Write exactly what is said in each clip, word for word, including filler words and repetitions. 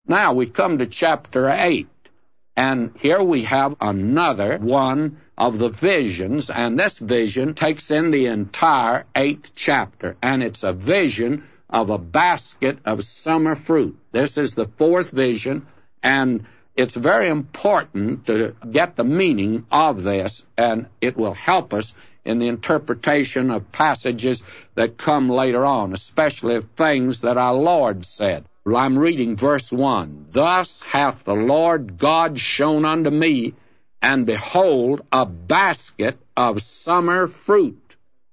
Now we come to chapter eight, and here we have another one of the visions, and this vision takes in the entire eighth chapter, and it's a vision of a basket of summer fruit. This is the fourth vision, and it's very important to get the meaning of this, and it will help us in the interpretation of passages that come later on, especially of things that our Lord said. I'm reading verse one. Thus hath the Lord God shown unto me, and behold, a basket of summer fruit.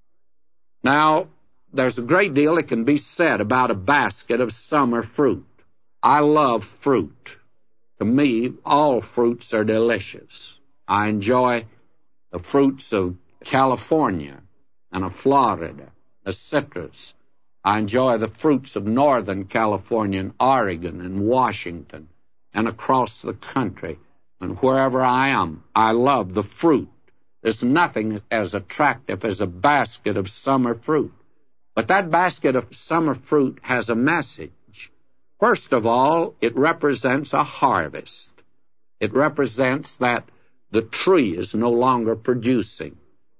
Now, there's a great deal that can be said about a basket of summer fruit. I love fruit. To me, all fruits are delicious. I enjoy the fruits of California and of Florida, the citrus. I enjoy the fruits of Northern California and Oregon and Washington and across the country. And wherever I am, I love the fruit. There's nothing as attractive as a basket of summer fruit. But that basket of summer fruit has a message. First of all, it represents a harvest. It represents that the tree is no longer producing.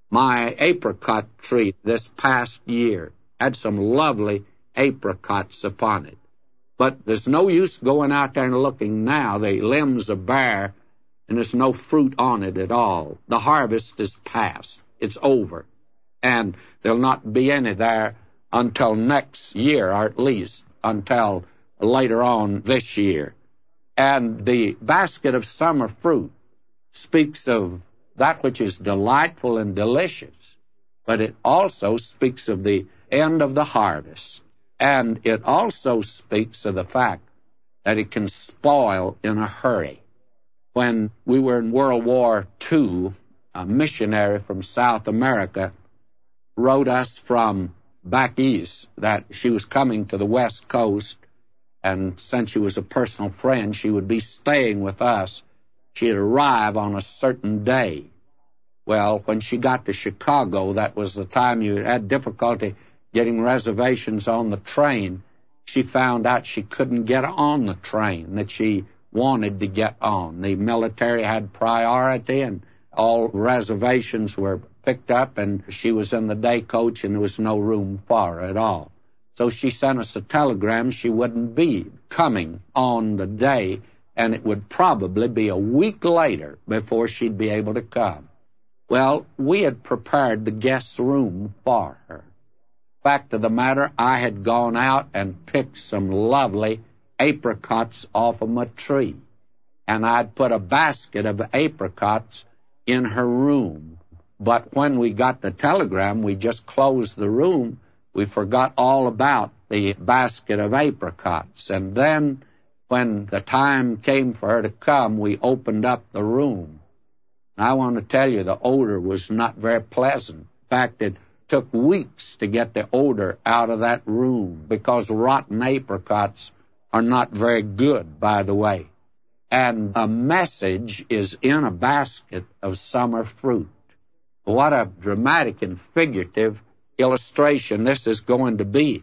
My apricot tree this past year had some lovely apricots upon it. But there's no use going out there and looking now. The limbs are bare, and there's no fruit on it at all. The harvest is past. It's over. And there'll not be any there until next year, or at least until later on this year. And the basket of summer fruit speaks of that which is delightful and delicious, but it also speaks of the end of the harvest. And it also speaks of the fact that it can spoil in a hurry. When we were in World War Two, a missionary from South America wrote us from back east that she was coming to the West Coast, and since she was a personal friend, she would be staying with us. She'd arrive on a certain day. Well, when she got to Chicago, that was the time you had difficulty getting reservations on the train. She found out she couldn't get on the train that she wanted to get on. The military had priority, and all reservations were picked up, and she was in the day coach, and there was no room for her at all. So she sent us a telegram she wouldn't be coming on the day, and it would probably be a week later before she'd be able to come. Well, we had prepared the guest room for her. Fact of the matter, I had gone out and picked some lovely apricots off of my tree, and I'd put a basket of apricots in her room. But when we got the telegram, we just closed the room. We forgot all about the basket of apricots. And then when the time came for her to come, we opened up the room. And I want to tell you, the odor was not very pleasant. In fact, it took weeks to get the odor out of that room, because rotten apricots are not very good, by the way. And a message is in a basket of summer fruit. What a dramatic and figurative illustration this is going to be.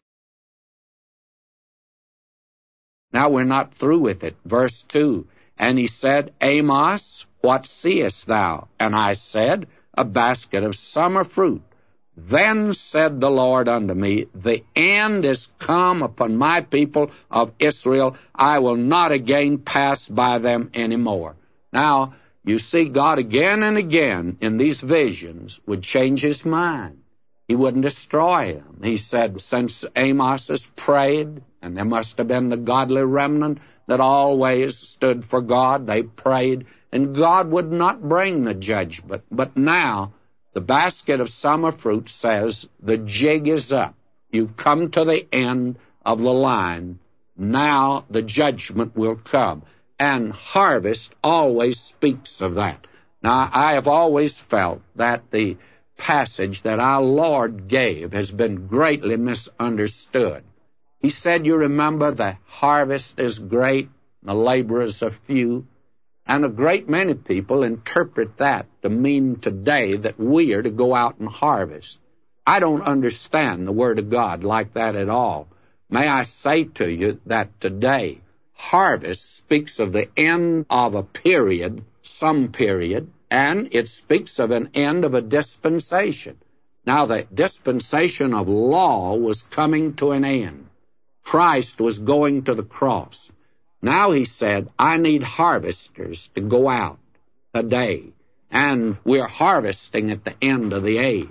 Now we're not through with it. Verse two, and he said, Amos, what seest thou? And I said, a basket of summer fruit. Then said the Lord unto me, the end is come upon my people of Israel. I will not again pass by them any more. Now, you see, God again and again in these visions would change his mind. He wouldn't destroy them. He said, since Amos has prayed, and there must have been the godly remnant that always stood for God, they prayed, and God would not bring the judgment. But now, the basket of summer fruit says, the jig is up. You've come to the end of the line. Now the judgment will come. And harvest always speaks of that. Now, I have always felt that the passage that our Lord gave has been greatly misunderstood. He said, you remember, the harvest is great, the laborers are few. And a great many people interpret that to mean today that we are to go out and harvest. I don't understand the Word of God like that at all. May I say to you that today, harvest speaks of the end of a period, some period, and it speaks of an end of a dispensation. Now, the dispensation of law was coming to an end. Christ was going to the cross. Now he said, I need harvesters to go out today. And we're harvesting at the end of the age.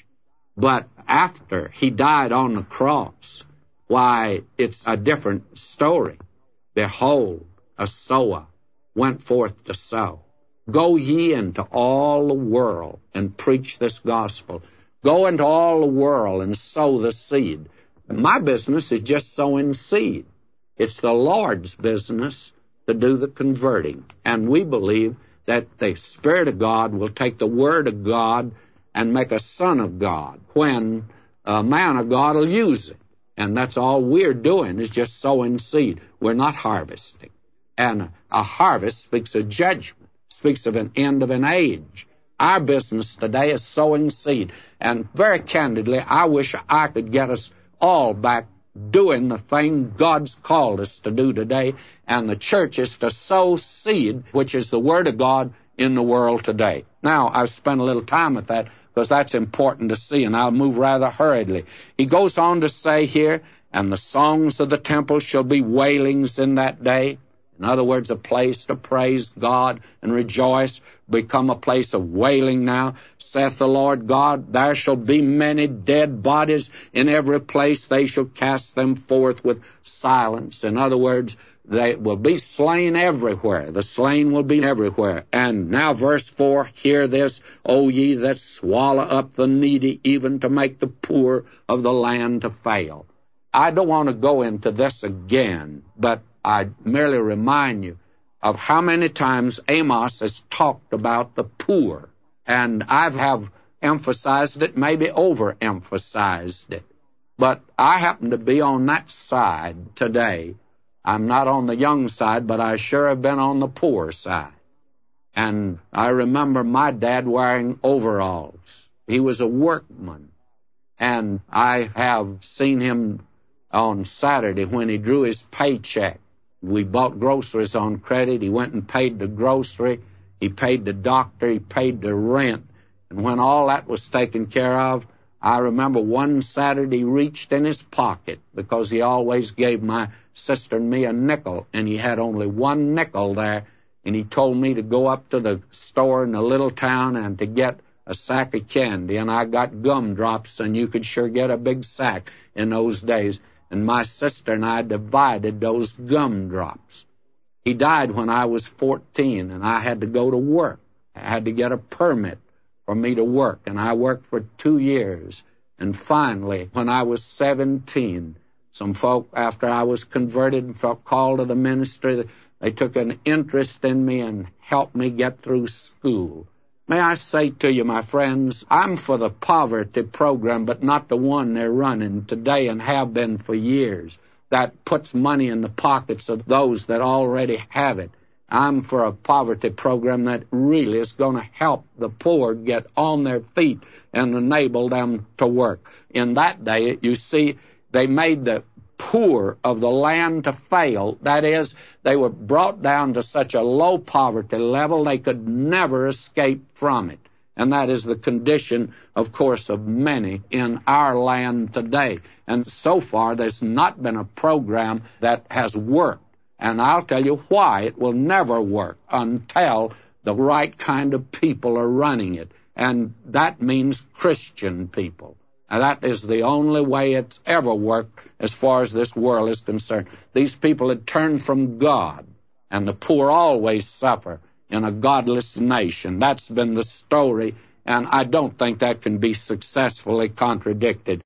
But after he died on the cross, why, it's a different story. Behold, a sower went forth to sow. Go ye into all the world and preach this gospel. Go into all the world and sow the seed. My business is just sowing seed. It's the Lord's business to do the converting. And we believe that the Spirit of God will take the Word of God and make a son of God when a man of God will use it. And that's all we're doing is just sowing seed. We're not harvesting. And a harvest speaks of judgment, speaks of an end of an age. Our business today is sowing seed. And very candidly, I wish I could get us all back doing the thing God's called us to do today. And the church is to sow seed, which is the Word of God in the world today. Now, I've spent a little time with that because that's important to see, and I'll move rather hurriedly. He goes on to say here, and the songs of the temple shall be wailings in that day. In other words, a place to praise God and rejoice, become a place of wailing now. Saith the Lord God, there shall be many dead bodies in every place. They shall cast them forth with silence. In other words, they will be slain everywhere. The slain will be everywhere. And now verse four, hear this, O ye that swallow up the needy, even to make the poor of the land to fail. I don't want to go into this again, but I merely remind you of how many times Amos has talked about the poor. And I have emphasized it, maybe overemphasized it. But I happen to be on that side today. I'm not on the young side, but I sure have been on the poor side. And I remember my dad wearing overalls. He was a workman. And I have seen him on Saturday when he drew his paycheck. We bought groceries on credit. He went and paid the grocery. He paid the doctor. He paid the rent. And when all that was taken care of, I remember one Saturday he reached in his pocket because he always gave my sister and me a nickel, and he had only one nickel there, and he told me to go up to the store in the little town and to get a sack of candy, and I got gumdrops, and you could sure get a big sack in those days, and my sister and I divided those gumdrops. He died when I was fourteen, and I had to go to work. I had to get a permit for me to work, and I worked for two years, and finally, when I was seventeen, some folk, after I was converted and felt called to the ministry, they took an interest in me and helped me get through school. May I say to you, my friends, I'm for the poverty program, but not the one they're running today and have been for years. That puts money in the pockets of those that already have it. I'm for a poverty program that really is going to help the poor get on their feet and enable them to work. In that day, you see, they made the poor of the land to fail. That is, they were brought down to such a low poverty level they could never escape from it. And that is the condition, of course, of many in our land today. And so far, there's not been a program that has worked. And I'll tell you why it will never work until the right kind of people are running it. And that means Christian people. Now, that is the only way it's ever worked as far as this world is concerned. These people had turned from God, and the poor always suffer in a godless nation. That's been the story, and I don't think that can be successfully contradicted.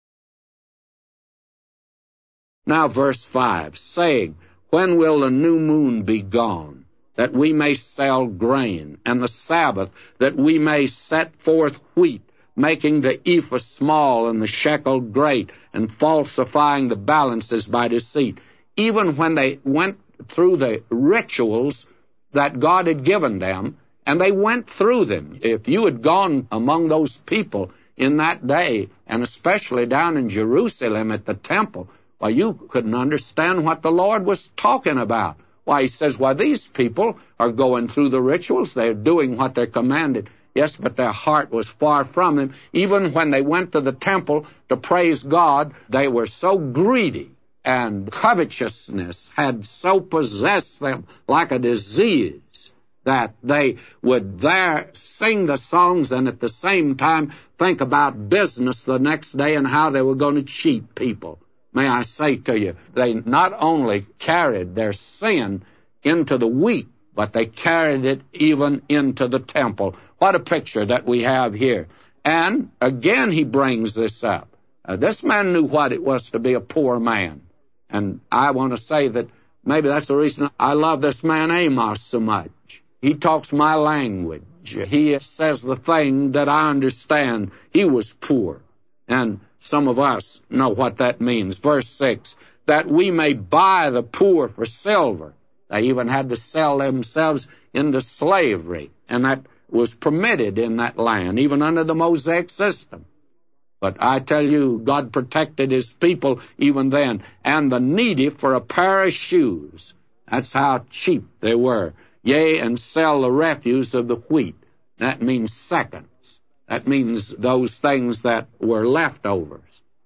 Now, verse five, saying, when will the new moon be gone, that we may sell grain, and the Sabbath, that we may set forth wheat, making the ephah small and the shekel great, and falsifying the balances by deceit? Even when they went through the rituals that God had given them, and they went through them. If you had gone among those people in that day, and especially down in Jerusalem at the temple, Why, you couldn't understand what the Lord was talking about. Why, he says, why, these people are going through the rituals. They're doing what they're commanded. Yes, but their heart was far from him. Even when they went to the temple to praise God, they were so greedy, and covetousness had so possessed them like a disease that they would there sing the songs and at the same time think about business the next day and how they were going to cheat people. May I say to you, they not only carried their sin into the wheat, but they carried it even into the temple. What a picture that we have here. And again he brings this up. Uh, this man knew what it was to be a poor man. And I want to say that maybe that's the reason I love this man Amos so much. He talks my language. He says the thing that I understand. He was poor. And some of us know what that means. Verse six, that we may buy the poor for silver. They even had to sell themselves into slavery, and that was permitted in that land, even under the Mosaic system. But I tell you, God protected his people even then, and the needy for a pair of shoes. That's how cheap they were. Yea, and sell the refuse of the wheat. That means seconds. That means those things that were leftovers.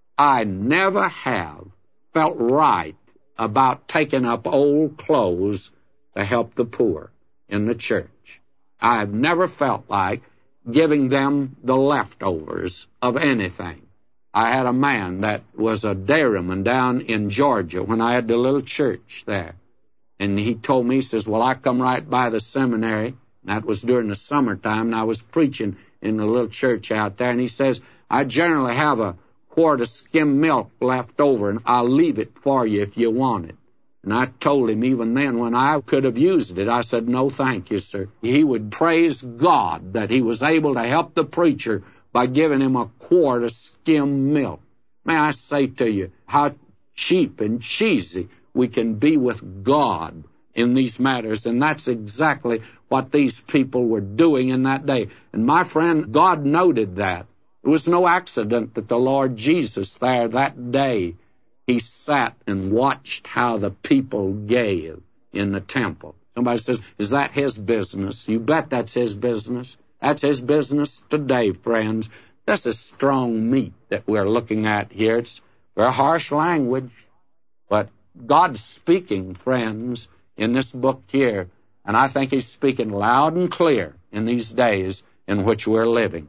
I never have felt right about taking up old clothes to help the poor in the church. I've never felt like giving them the leftovers of anything. I had a man that was a dairyman down in Georgia when I had the little church there. And he told me, he says, well, I come right by the seminary. That was during the summertime, and I was preaching in the little church out there. And he says, I generally have a quart of skim milk left over, and I'll leave it for you if you want it. And I told him even then when I could have used it, I said, no, thank you, sir. He would praise God that he was able to help the preacher by giving him a quart of skim milk. May I say to you how cheap and cheesy we can be with God in these matters, and that's exactly what these people were doing in that day. And my friend, God noted that. It was no accident that the Lord Jesus there that day, he sat and watched how the people gave in the temple. Somebody says, is that his business? You bet that's his business. That's his business today, friends. This is strong meat that we're looking at here. It's very harsh language, but God's speaking, friends, in this book here, and I think he's speaking loud and clear in these days in which we're living.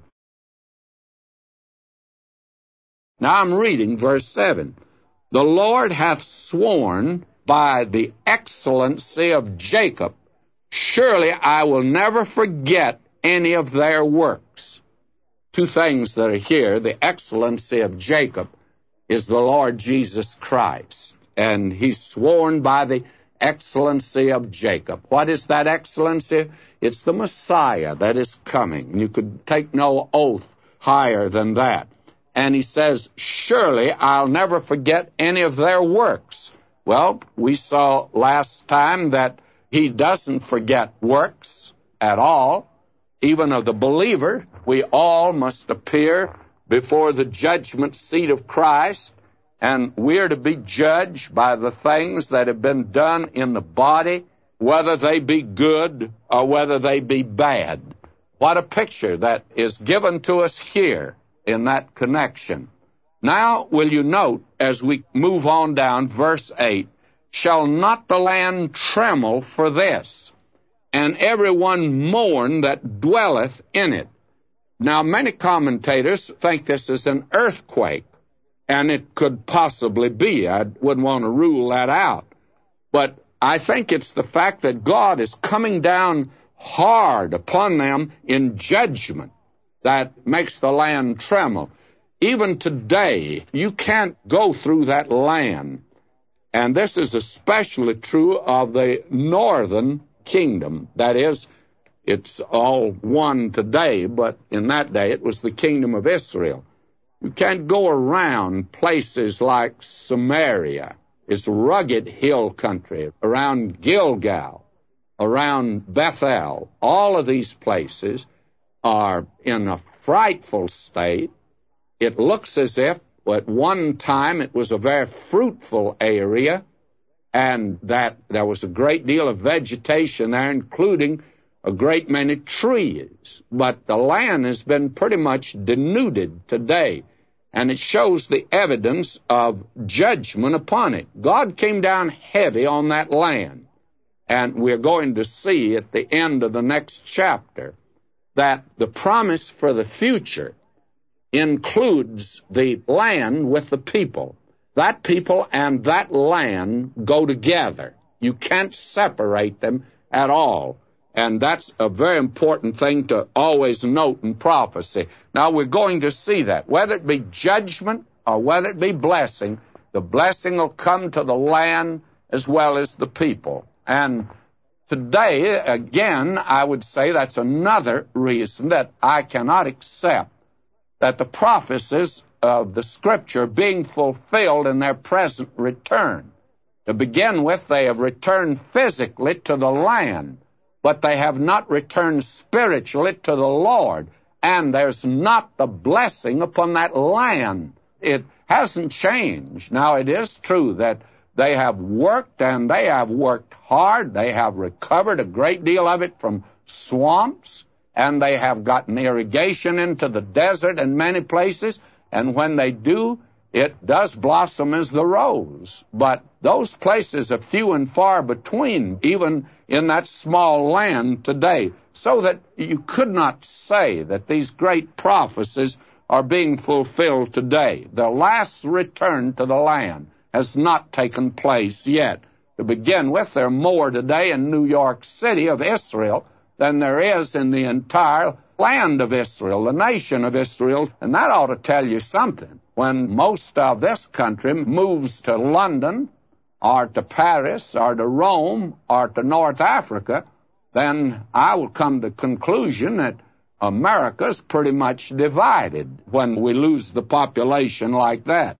Now I'm reading verse seven. The Lord hath sworn by the excellency of Jacob, surely I will never forget any of their works. Two things that are here. The excellency of Jacob is the Lord Jesus Christ, and he's sworn by the excellency of Jacob. What is that excellency? It's the Messiah that is coming. You could take no oath higher than that. And he says, surely I'll never forget any of their works. Well, we saw last time that he doesn't forget works at all, even of the believer. We all must appear before the judgment seat of Christ, and we're to be judged by the things that have been done in the body, whether they be good or whether they be bad. What a picture that is given to us here in that connection. Now, will you note, as we move on down, verse eight, shall not the land tremble for this, and everyone mourn that dwelleth in it? Now, many commentators think this is an earthquake, and it could possibly be. I wouldn't want to rule that out. But I think it's the fact that God is coming down hard upon them in judgment that makes the land tremble. Even today, you can't go through that land. And this is especially true of the northern kingdom. That is, it's all one today, but in that day it was the kingdom of Israel. You can't go around places like Samaria. It's rugged hill country, around Gilgal, around Bethel. All of these places are in a frightful state. It looks as if at one time it was a very fruitful area, and that there was a great deal of vegetation there, including a great many trees. But the land has been pretty much denuded today, and it shows the evidence of judgment upon it. God came down heavy on that land, and we're going to see at the end of the next chapter that the promise for the future includes the land with the people. That people and that land go together. You can't separate them at all. And that's a very important thing to always note in prophecy. Now, we're going to see that. Whether it be judgment or whether it be blessing, the blessing will come to the land as well as the people. And today, again, I would say that's another reason that I cannot accept that the prophecies of the Scripture being fulfilled in their present return. To begin with, they have returned physically to the land, but they have not returned spiritually to the Lord, and there's not the blessing upon that land. It hasn't changed. Now, it is true that they have worked, and they have worked hard. They have recovered a great deal of it from swamps, and they have gotten irrigation into the desert in many places, and when they do, it does blossom as the rose. But those places are few and far between, even in that small land today, so that you could not say that these great prophecies are being fulfilled today. The last return to the land has not taken place yet. To begin with, there are more today in New York City of Israel than there is in the entire land of Israel, the nation of Israel, and that ought to tell you something. When most of this country moves to London or to Paris or to Rome or to North Africa, then I will come to the conclusion that America's pretty much divided when we lose the population like that.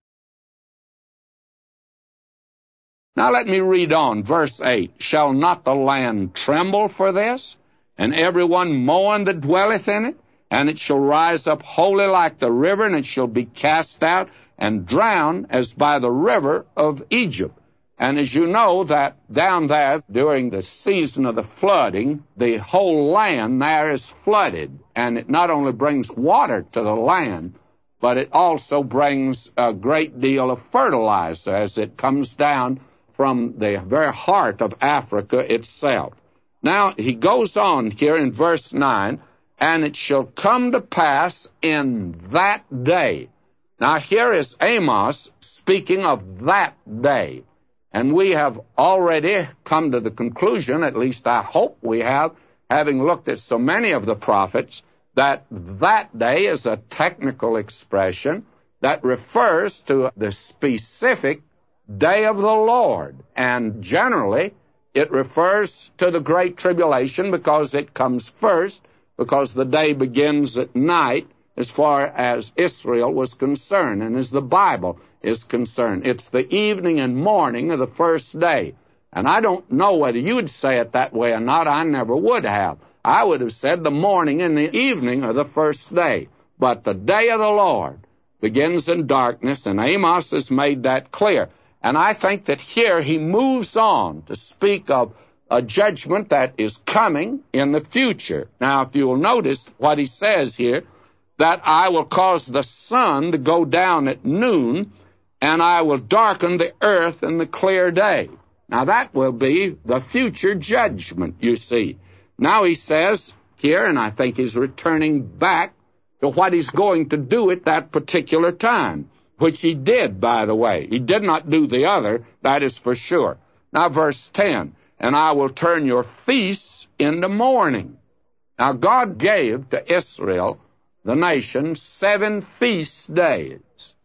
Now let me read on, verse eight. Shall not the land tremble for this, and everyone mourn that dwelleth in it? And it shall rise up wholly like the river, and it shall be cast out and drowned as by the river of Egypt. And as you know, that down there during the season of the flooding, the whole land there is flooded. And it not only brings water to the land, but it also brings a great deal of fertilizer as it comes down from the very heart of Africa itself. Now, he goes on here in verse nine, and it shall come to pass in that day. Now, here is Amos speaking of that day. And we have already come to the conclusion, at least I hope we have, having looked at so many of the prophets, that that day is a technical expression that refers to the specific day of the Lord. And generally, it refers to the Great Tribulation because it comes first, because the day begins at night as far as Israel was concerned, and as the Bible is concerned. It's the evening and morning of the first day. And I don't know whether you would say it that way or not. I never would have. I would have said the morning and the evening of the first day. But the day of the Lord begins in darkness, and Amos has made that clear. And I think that here he moves on to speak of a judgment that is coming in the future. Now, if you'll notice what he says here, that I will cause the sun to go down at noon, and I will darken the earth in the clear day. Now, that will be the future judgment, you see. Now he says here, and I think he's returning back to what he's going to do at that particular time, which he did, by the way. He did not do the other, that is for sure. Now, verse ten, and I will turn your feasts into mourning. Now, God gave to Israel, the nation, seven feast days.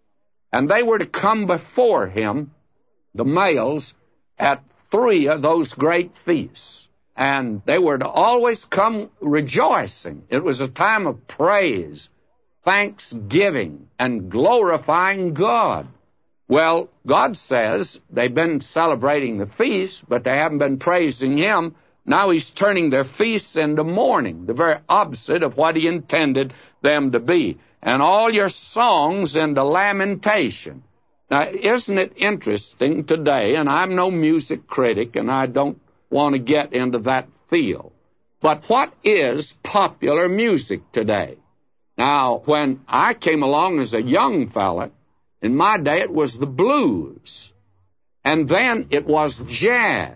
And they were to come before him, the males, at three of those great feasts. And they were to always come rejoicing. It was a time of praise, thanksgiving, and glorifying God. Well, God says they've been celebrating the feast, but they haven't been praising him. Now he's turning their feasts into mourning, the very opposite of what he intended them to be. And all your songs into lamentation. Now, isn't it interesting today, and I'm no music critic, and I don't want to get into that field, but what is popular music today? Now, when I came along as a young fella, in my day it was the blues, and then it was jazz,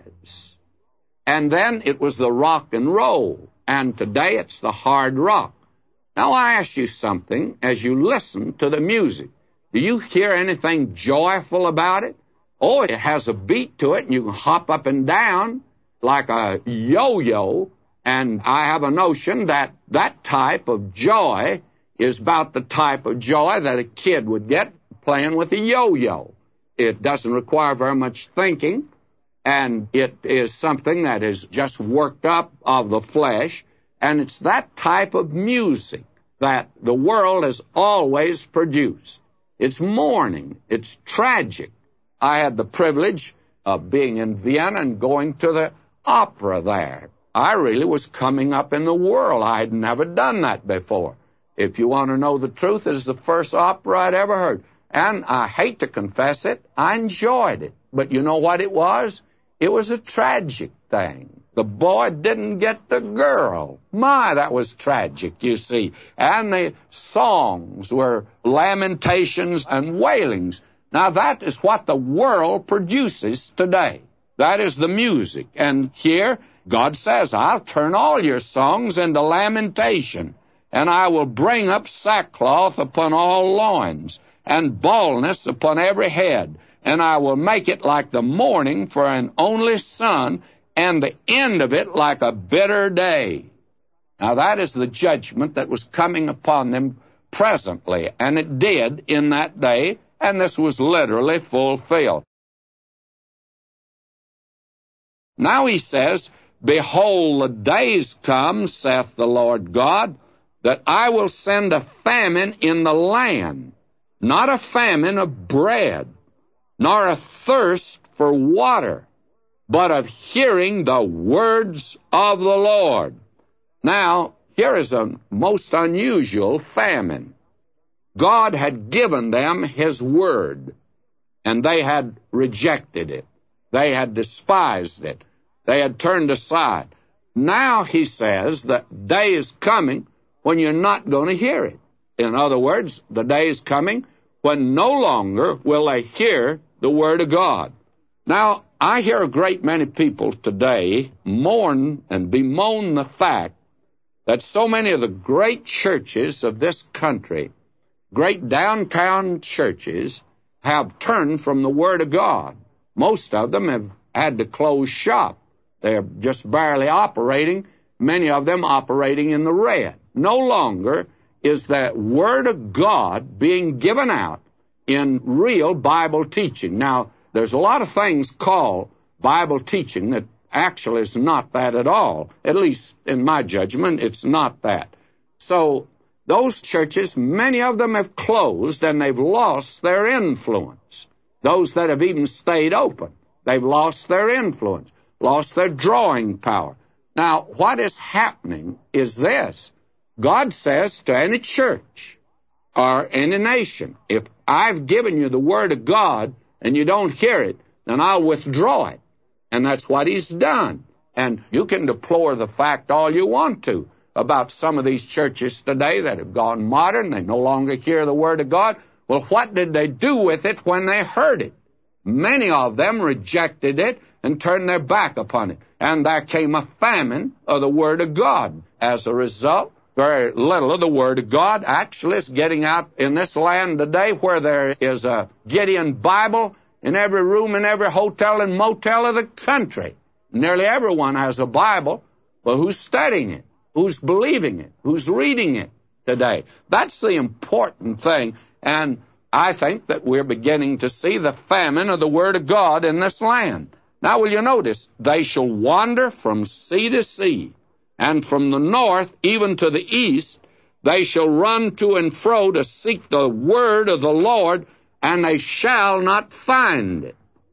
and then it was the rock and roll, and today it's the hard rock. Now, I ask you something as you listen to the music. Do you hear anything joyful about it? Oh, it has a beat to it, and you can hop up and down like a yo-yo, and I have a notion that that type of joy is about the type of joy that a kid would get playing with a yo-yo. It doesn't require very much thinking, and it is something that is just worked up of the flesh, and it's that type of music that the world has always produced. It's mourning. It's tragic. I had the privilege of being in Vienna and going to the opera there. I really was coming up in the world. I had never done that before. If you want to know the truth, it is the first opera I'd ever heard. And I hate to confess it, I enjoyed it. But you know what it was? It was a tragic thing. The boy didn't get the girl. My, that was tragic, you see. And the songs were lamentations and wailings. Now, that is what the world produces today. That is the music. And here, God says, I'll turn all your songs into lamentation, and I will bring up sackcloth upon all loins, and baldness upon every head, and I will make it like the mourning for an only son, and the end of it like a bitter day. Now, that is the judgment that was coming upon them presently, and it did in that day, and this was literally fulfilled. Now he says, Behold, the days come, saith the Lord God, that I will send a famine in the land, not a famine of bread, nor a thirst for water, but of hearing the words of the Lord. Now, here is a most unusual famine. God had given them His word, and they had rejected it. They had despised it. They had turned aside. Now, he says, the day is coming when you're not going to hear it. In other words, the day is coming when no longer will they hear the word of God. Now, I hear a great many people today mourn and bemoan the fact that so many of the great churches of this country, great downtown churches, have turned from the Word of God. Most of them have had to close shop. They're just barely operating, many of them operating in the red. No longer is the Word of God being given out in real Bible teaching. Now, there's a lot of things called Bible teaching that actually is not that at all. At least, in my judgment, it's not that. So, those churches, many of them have closed, and they've lost their influence. Those that have even stayed open, they've lost their influence, lost their drawing power. Now, what is happening is this. God says to any church or any nation, if I've given you the Word of God and you don't hear it, then I'll withdraw it. And that's what He's done. And you can deplore the fact all you want to about some of these churches today that have gone modern. They no longer hear the Word of God. Well, what did they do with it when they heard it? Many of them rejected it and turned their back upon it. And there came a famine of the Word of God. As a result, very little of the Word of God actually is getting out in this land today, where there is a Gideon Bible in every room, in every hotel and motel of the country. Nearly everyone has a Bible. Well, who's studying it? Who's believing it? Who's reading it today? That's the important thing. And I think that we're beginning to see the famine of the Word of God in this land. Now, will you notice, they shall wander from sea to sea, and from the north even to the east, they shall run to and fro to seek the word of the Lord, and they shall not find it.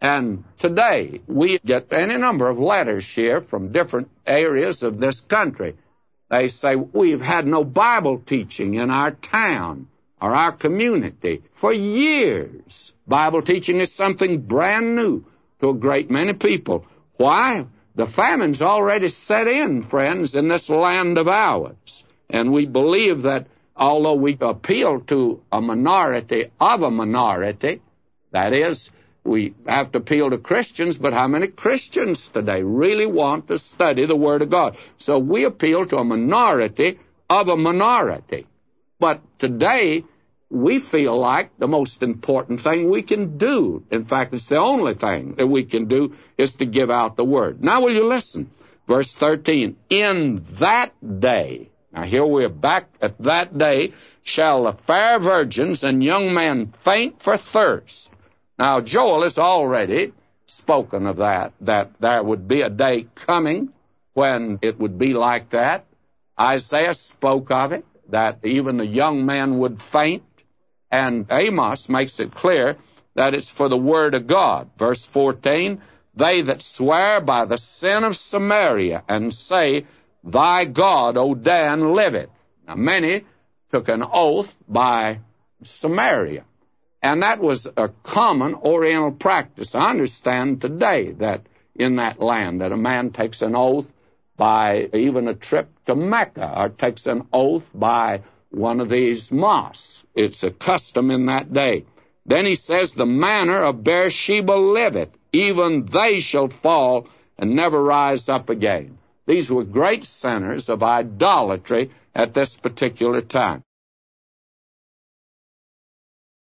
And today, we get any number of letters here from different areas of this country. They say, we've had no Bible teaching in our town or our community for years. Bible teaching is something brand new to a great many people. Why? The famine's already set in, friends, in this land of ours. And we believe that although we appeal to a minority of a minority, that is, we have to appeal to Christians, but how many Christians today really want to study the Word of God? So we appeal to a minority of a minority. But today, we feel like the most important thing we can do, in fact, it's the only thing that we can do, is to give out the Word. Now will you listen? Verse thirteen, in that day, now here we are back at that day, shall the fair virgins and young men faint for thirst. Now, Joel has already spoken of that, that there would be a day coming when it would be like that. Isaiah spoke of it, that even the young men would faint. And Amos makes it clear that it's for the Word of God. Verse fourteen, they that swear by the sin of Samaria and say, thy God, O Dan, liveth. Now, many took an oath by Samaria. And that was a common Oriental practice. I understand today that in that land that a man takes an oath by even a trip to Mecca or takes an oath by one of these mosques. It's a custom in that day. Then he says, the manner of Beersheba liveth, even they shall fall and never rise up again. These were great centers of idolatry at this particular time.